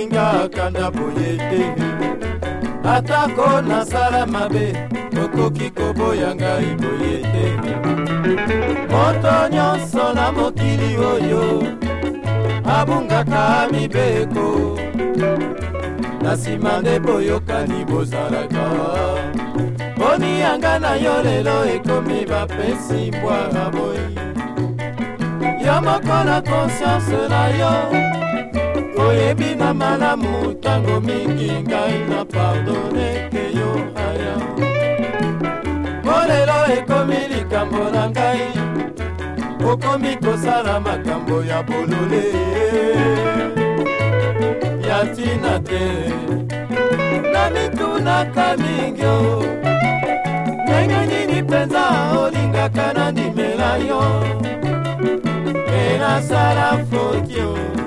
olingaka na boye te. Atako nasala mabe okoki koboya ngai boye te. Moto nyonso na mokili oyo abungaka mibeko, na nsima nde boyokani bozalaka. Boni yanga na yo lelo ekomi bapesi mbwaka boyi. Yo moko na conscience na yo oyebi na malamu ntango mingi ngai na pardone ke yo aya. Molelo ekomi likambo na ngai, okomi kosala makambo ya bolole ya ntina te. Na mitunaka mingi o, ndenge nini mpenza olingaka na ndimela yo, e nasala foti o.